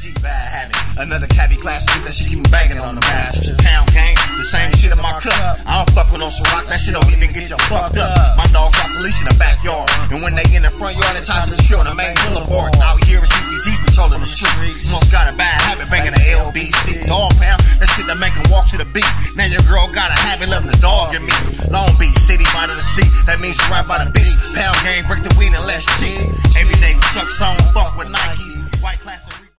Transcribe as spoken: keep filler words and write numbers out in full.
G, bad habit. Another caddy class that she keep banging on the bastards. Pound gang, the same shit in my cup. I don't fuck with no Ciroc, that shit don't even get you fucked up. My dogs got police in the backyard, and when they in the front yard, it's time to show the main boulevard. Out here in C B Z's patrolling the streets. Most got a bad habit banging the L B C. Dog pound, that shit that make them walk to the beat. Now your girl got a habit loving the dog in me. Long Beach, city by the sea, that means you right by the beach. Pound gang, break the weed and less cheese. Every day we trucks on, fuck with Nikes. White class.